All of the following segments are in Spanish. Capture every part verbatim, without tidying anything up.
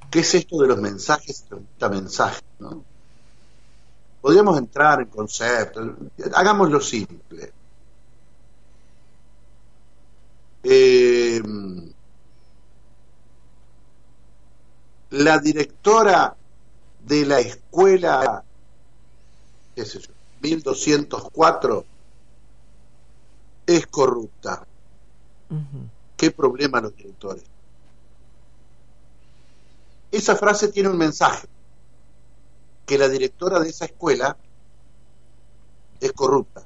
¿Qué es esto de los mensajes y los metamensajes, ¿no? Podríamos entrar en conceptos, hagámoslo simple. Eh, la directora de la escuela, qué sé yo, mil doscientos cuatro, es corrupta. Uh-huh. ¿Qué problema los directores? Esa frase tiene un mensaje, que la directora de esa escuela es corrupta.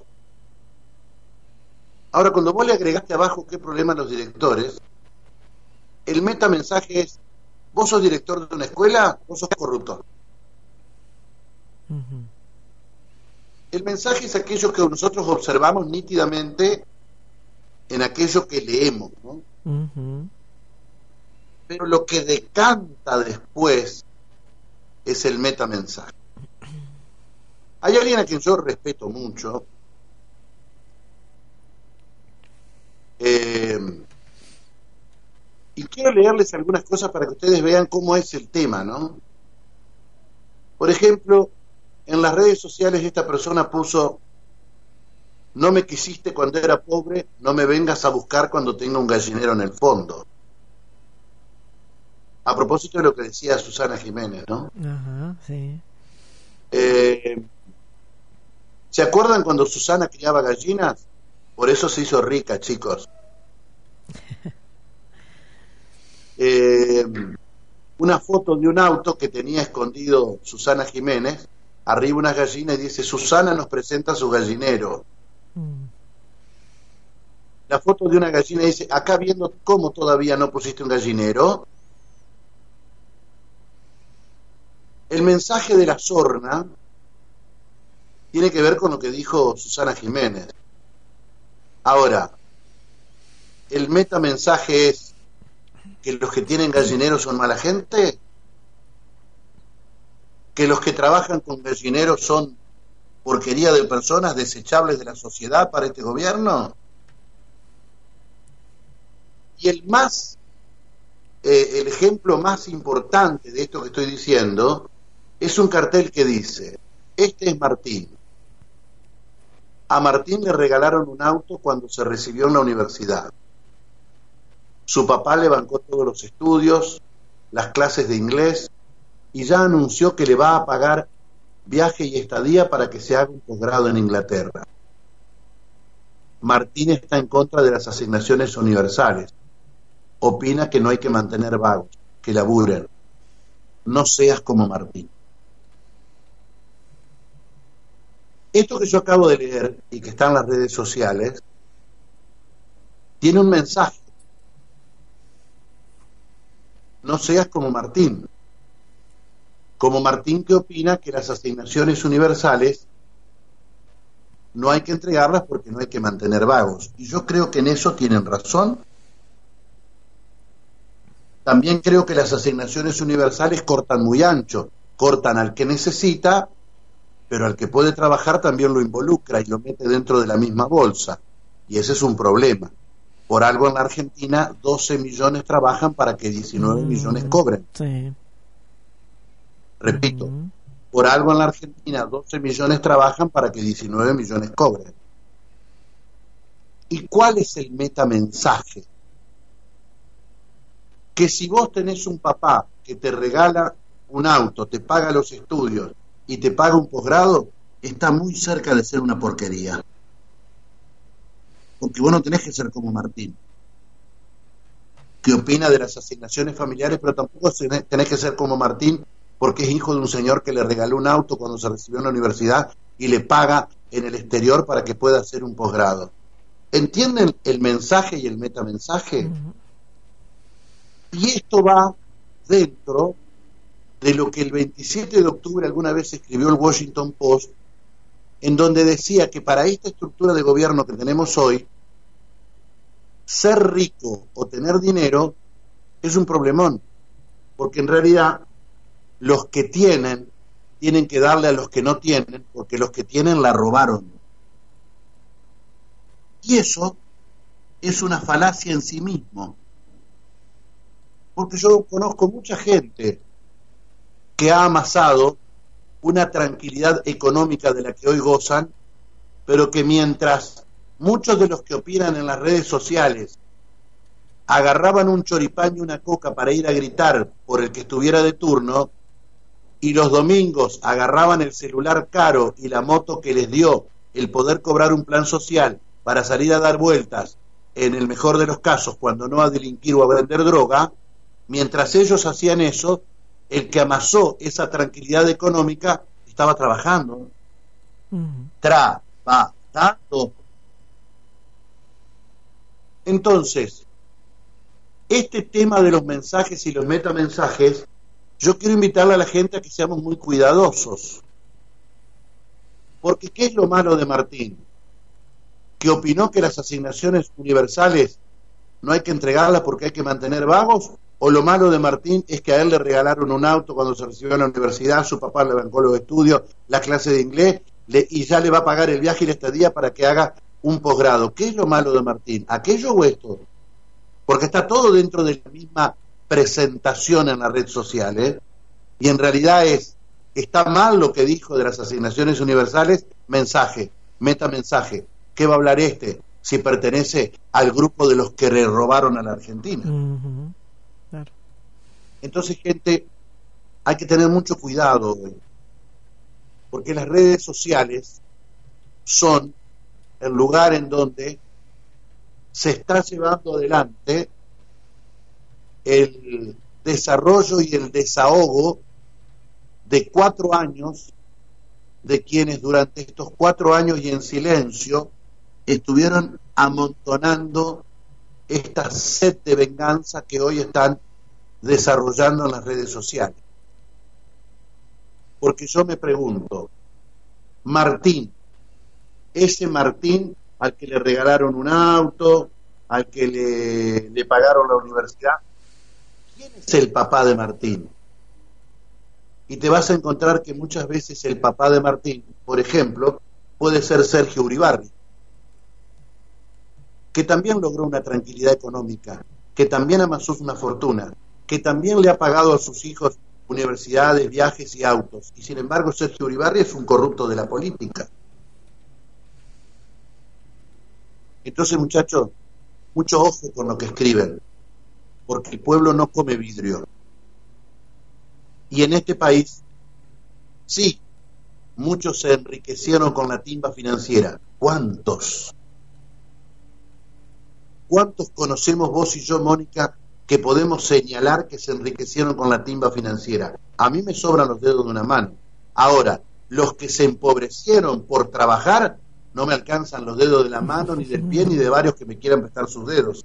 Ahora, cuando vos le agregaste abajo qué problema los directores, el metamensaje es: vos sos director de una escuela, vos sos corrupto. Uh-huh. El mensaje es aquello que nosotros observamos nítidamente en aquello que leemos, ¿no? Uh-huh. Pero lo que decanta después es el metamensaje. Hay alguien a quien yo respeto mucho, eh, y quiero leerles algunas cosas para que ustedes vean cómo es el tema, ¿no? Por ejemplo, en las redes sociales esta persona puso: no me quisiste cuando era pobre, no me vengas a buscar cuando tenga un gallinero en el fondo. A propósito de lo que decía Susana Jiménez, ¿no? Ajá, sí. Eh, ¿Se acuerdan cuando Susana criaba gallinas? Por eso se hizo rica, chicos. Eh, una foto de un auto que tenía escondido Susana Jiménez, arriba unas gallinas, y dice: Susana nos presenta su gallinero. Mm. La foto de una gallina dice: acá viendo cómo todavía no pusiste un gallinero. El mensaje de la sorna tiene que ver con lo que dijo Susana Jiménez. Ahora, el metamensaje es que los que tienen gallineros son mala gente, que los que trabajan con gallineros son porquería de personas desechables de la sociedad para este gobierno. Y el más eh, el ejemplo más importante de esto que estoy diciendo es un cartel que dice: este es Martín. A Martín le regalaron un auto cuando se recibió en la universidad. Su papá le bancó todos los estudios, las clases de inglés, y ya anunció que le va a pagar viaje y estadía para que se haga un posgrado en Inglaterra. Martín está en contra de las asignaciones universales. Opina que no hay que mantener vagos, que laburen. No seas como Martín. Esto que yo acabo de leer y que está en las redes sociales tiene un mensaje. No seas como Martín. Como Martín, que opina que las asignaciones universales no hay que entregarlas porque no hay que mantener vagos. Y yo creo que en eso tienen razón. También creo que las asignaciones universales cortan muy ancho. Cortan al que necesita, pero al que puede trabajar también lo involucra y lo mete dentro de la misma bolsa. Y ese es un problema. Por algo en la Argentina doce millones trabajan para que diecinueve mm, millones cobren. Sí. Repito, mm. por algo en la Argentina doce millones trabajan para que diecinueve millones cobren. ¿Y cuál es el metamensaje? Que si vos tenés un papá que te regala un auto, te paga los estudios y te paga un posgrado, está muy cerca de ser una porquería. Porque vos no tenés que ser como Martín, que opina de las asignaciones familiares, pero tampoco tenés que ser como Martín porque es hijo de un señor que le regaló un auto cuando se recibió en la universidad y le paga en el exterior para que pueda hacer un posgrado. ¿Entienden el mensaje y el metamensaje? Uh-huh. Y esto va dentro de lo que el veintisiete de octubre alguna vez escribió el Washington Post, en donde decía que para esta estructura de gobierno que tenemos hoy, ser rico o tener dinero es un problemón, porque en realidad los que tienen tienen que darle a los que no tienen, porque los que tienen la robaron. Y eso es una falacia en sí mismo, porque yo conozco mucha gente que ha amasado una tranquilidad económica de la que hoy gozan, pero que mientras muchos de los que opinan en las redes sociales agarraban un choripán y una coca para ir a gritar por el que estuviera de turno, y los domingos agarraban el celular caro y la moto que les dio el poder cobrar un plan social para salir a dar vueltas, en el mejor de los casos, cuando no a delinquir o a vender droga, mientras ellos hacían eso, el que amasó esa tranquilidad económica estaba trabajando. Uh-huh. Trabajando. Entonces, este tema de los mensajes y los metamensajes, yo quiero invitarle a la gente a que seamos muy cuidadosos. Porque ¿qué es lo malo de Martín? Que opinó que las asignaciones universales no hay que entregarlas porque hay que mantener vagos, o lo malo de Martín es que a él le regalaron un auto cuando se recibió en la universidad, su papá le bancó los estudios, la clase de inglés, le, y ya le va a pagar el viaje y la estadía para que haga un posgrado. ¿Qué es lo malo de Martín? ¿Aquello o esto? Porque está todo dentro de la misma presentación en la red social, ¿eh? Y en realidad es, está mal lo que dijo de las asignaciones universales, mensaje, metamensaje. ¿Qué va a hablar este si pertenece al grupo de los que le robaron a la Argentina? Uh-huh. Claro. Entonces, gente, hay que tener mucho cuidado hoy, porque las redes sociales son el lugar en donde se está llevando adelante el desarrollo y el desahogo de cuatro años de quienes durante estos cuatro años y en silencio estuvieron amontonando esta sed de venganza que hoy están desarrollando en las redes sociales. Porque yo me pregunto, Martín, ese Martín al que le regalaron un auto, al que le, le pagaron la universidad, ¿quién es el papá de Martín? Y te vas a encontrar que muchas veces el papá de Martín, por ejemplo, puede ser Sergio Uribarri, que también logró una tranquilidad económica, que también amasó una fortuna, que también le ha pagado a sus hijos universidades, viajes y autos. Y sin embargo, Sergio Uribarri es un corrupto de la política. Entonces, muchachos, mucho ojo con lo que escriben, porque el pueblo no come vidrio. Y en este país, sí, muchos se enriquecieron con la timba financiera. ¿Cuántos? ¿Cuántos conocemos vos y yo, Mónica, que podemos señalar que se enriquecieron con la timba financiera? A mí me sobran los dedos de una mano. Ahora, los que se empobrecieron por trabajar, no me alcanzan los dedos de la mano, ni del pie, ni de varios que me quieran prestar sus dedos.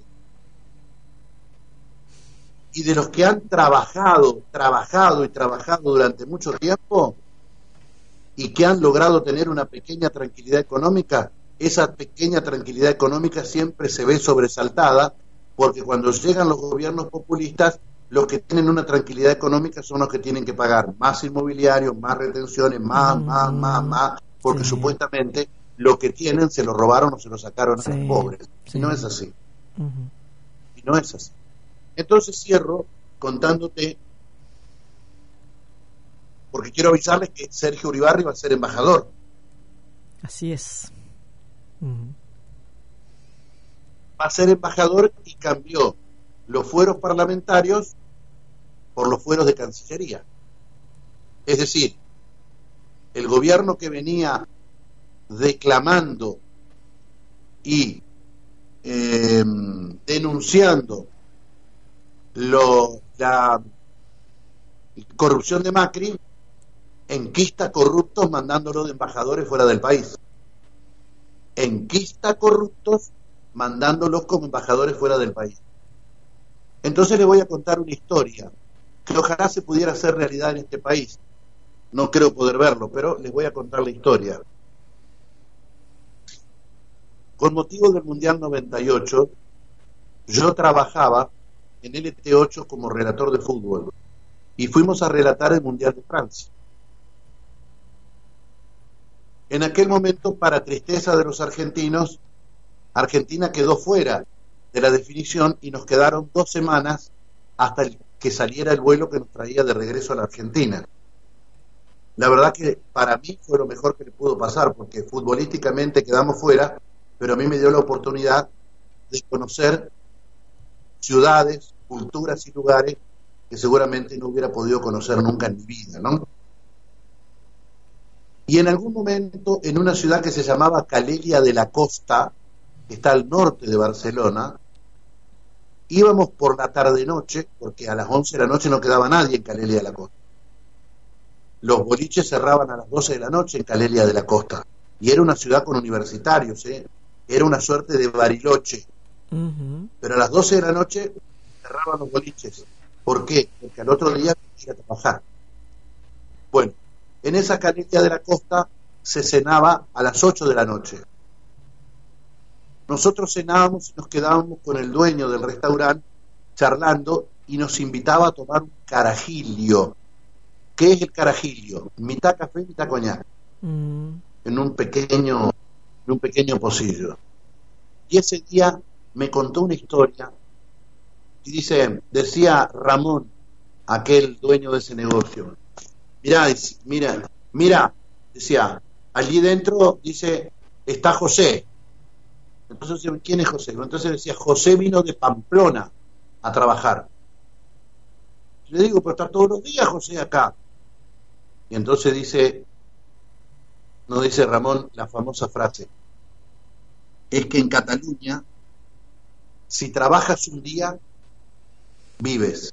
Y de los que han trabajado, trabajado y trabajado durante mucho tiempo y que han logrado tener una pequeña tranquilidad económica, esa pequeña tranquilidad económica siempre se ve sobresaltada, porque cuando llegan los gobiernos populistas, los que tienen una tranquilidad económica son los que tienen que pagar más inmobiliarios, más retenciones, más, más, más, más, porque sí, supuestamente lo que tienen se lo robaron o se lo sacaron sí, a los pobres. Sí. Y no es así. Uh-huh. Y no es así. Entonces cierro contándote, porque quiero avisarles que Sergio Uribarri va a ser embajador. Así es. Uh-huh. Va a ser embajador y cambió los fueros parlamentarios por los fueros de Cancillería. Es decir, el gobierno que venía declamando y eh, denunciando lo, la corrupción de Macri, enquista corruptos mandándolo de embajadores fuera del país. Enquista corruptos mandándolos como embajadores fuera del país. Entonces les voy a contar una historia que ojalá se pudiera hacer realidad en este país. No creo poder verlo, pero les voy a contar la historia. Con motivo del Mundial noventa y ocho, yo trabajaba en L T ocho como relator de fútbol y fuimos a relatar el Mundial de Francia. En aquel momento, para tristeza de los argentinos, Argentina quedó fuera de la definición y nos quedaron dos semanas hasta el que saliera el vuelo que nos traía de regreso a la Argentina. La verdad que para mí fue lo mejor que le pudo pasar, porque futbolísticamente quedamos fuera, pero a mí me dio la oportunidad de conocer ciudades, culturas y lugares que seguramente no hubiera podido conocer nunca en mi vida, ¿no? Y en algún momento, en una ciudad que se llamaba Calella de la Costa, que está al norte de Barcelona, íbamos por la tarde-noche, porque a las once de la noche no quedaba nadie en Calella de la Costa. Los boliches cerraban a las doce de la noche en Calella de la Costa, y era una ciudad con universitarios, ¿eh? Era una suerte de Bariloche. Uh-huh. Pero a las doce de la noche cerraban los boliches. ¿Por qué? Porque al otro día tenía que ir a trabajar. Bueno, en esa Calella de la Costa se cenaba a las ocho de la noche. Nosotros cenábamos y nos quedábamos con el dueño del restaurante charlando y nos invitaba a tomar un carajillo. ¿Qué es el carajillo? Mitad café, mitad coñac. Mm. En un pequeño, en un pequeño pocillo. Y ese día me contó una historia y dice, decía Ramón, aquel dueño de ese negocio, mirá, mira, mira, decía, allí dentro, dice, está José. Entonces, ¿quién es José? Entonces decía, José vino de Pamplona a trabajar. Le digo, pero está todos los días José acá. Y entonces dice, nos dice Ramón la famosa frase, es que en Cataluña, si trabajas un día, vives.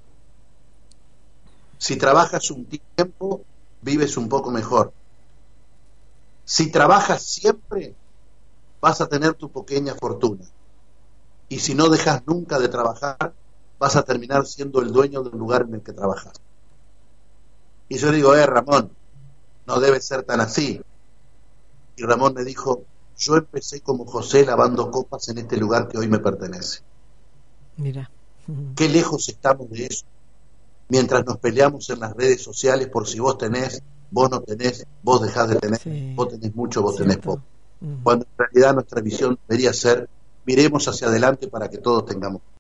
Si trabajas un tiempo, vives un poco mejor. Si trabajas siempre, vas a tener tu pequeña fortuna. Y si no dejas nunca de trabajar, vas a terminar siendo el dueño del lugar en el que trabajas. Y yo digo, eh, Ramón, no debe ser tan así. Y Ramón me dijo, yo empecé como José lavando copas en este lugar que hoy me pertenece. Mira. Qué lejos estamos de eso. Mientras nos peleamos en las redes sociales por si vos tenés, vos no tenés, vos dejás de tener, sí. Vos tenés mucho, vos Cierto. Tenés poco. Uh-huh. Cuando en realidad nuestra visión debería ser, miremos hacia adelante para que todos tengamos